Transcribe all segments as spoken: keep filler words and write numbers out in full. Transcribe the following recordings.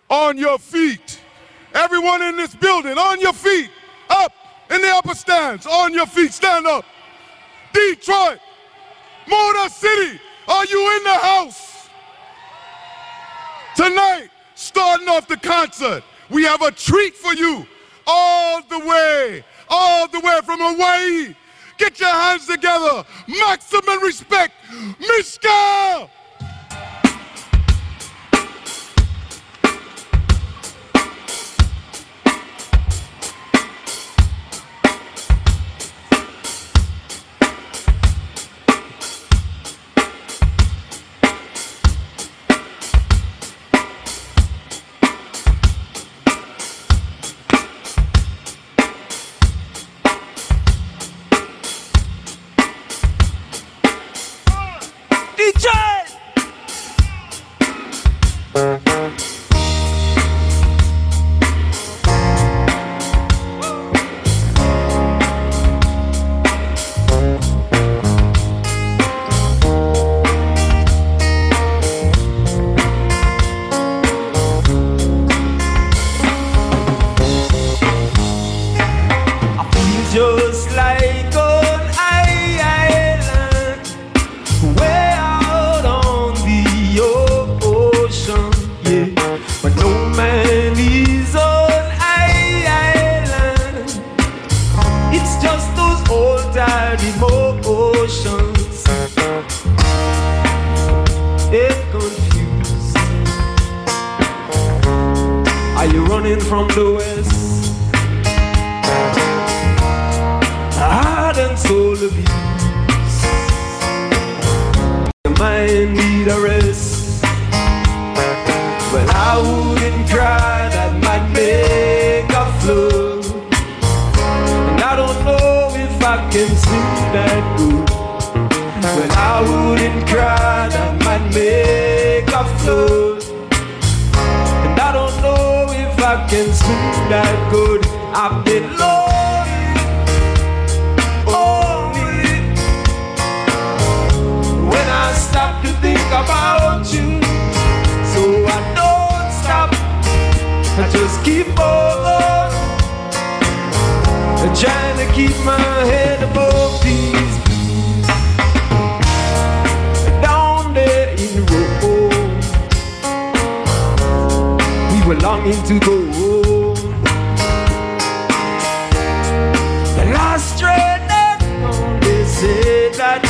on your feet. Everyone in this building, on your feet. Up in the upper stands, on your feet, stand up. Detroit, Motor City, are you in the house? Tonight, starting off the concert, we have a treat for you. All the way, all the way from Hawaii. Get your hands together. Maximum respect, Mishka! Just like on island, way out on the ocean, yeah. But no man is on island. It's just those old tired emotions. They're confused. Are you running from the west? Heart and soul abuse. Your mind need a rest. Well, I wouldn't cry, that might make a flood. And I don't know if I can sing that good. Well, I wouldn't cry, that might make a flood. And I don't know if I can sing that good. I've been low. Stop to think about you, so I don't stop. I just keep on trying to keep my head above these blues. Down there in Rome, we were longing to go home. The last train that on, they said that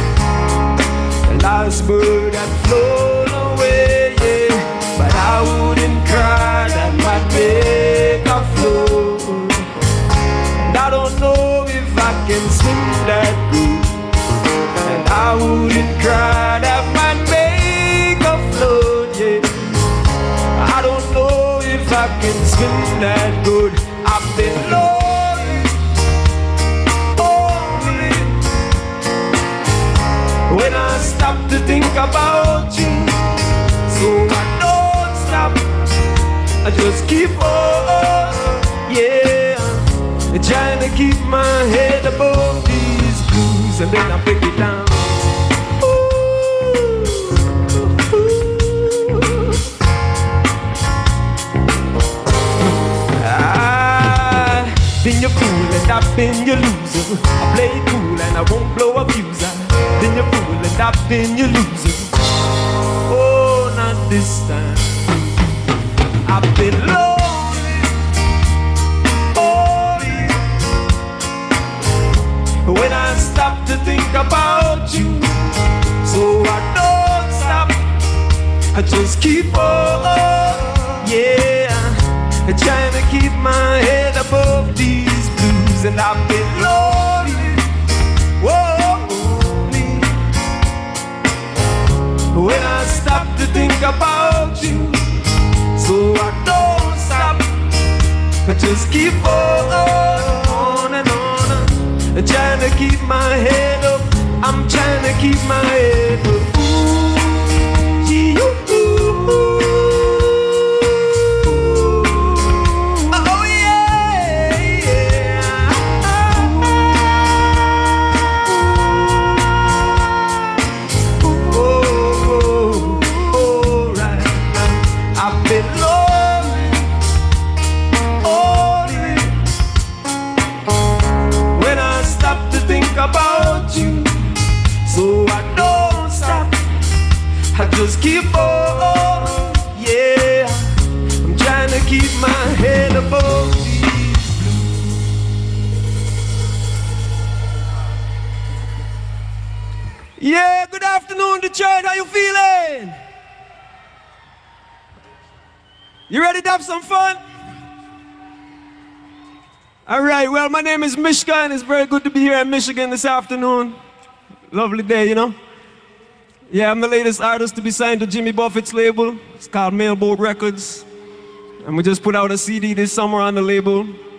last bird had flown away, yeah. But I wouldn't cry, that might make a float. And I don't know if I can swim that good. And I wouldn't cry, that might make a float, yeah. I don't know if I can swim that good. I've been lonely. When I stop to think about you, so I don't stop, I just keep on, yeah. Trying to keep my head above these blues, and then I break it down. Ooh, ooh. I've been your fool and I've been your loser. I play it cool and I won't blow a fuse. Been your fool and I've been your loser. Oh, not this time. I've been lonely, lonely. When I stop to think about you, so I don't stop, I just keep on, yeah. Trying to keep my head above these blues. And I've been lonely, whoa. When I stop to think about you, so I don't stop, I just keep on, on and on, on, trying to keep my head up. I'm trying to keep my head up. Ooh, gee, ooh, ooh, ooh. Oh yeah, yeah. Ooh, oh, oh, oh, right. I've been low. I just keep on, yeah. I'm trying to keep my head above these blues. Yeah, good afternoon, Detroit. How you feeling? You ready to have some fun? All right, well, my name is Mishka, and it's very good to be here in Michigan this afternoon. Lovely day, you know? Yeah, I'm the latest artist to be signed to Jimmy Buffett's label. It's called Mailboat Records. And we just put out a C D this summer on the label.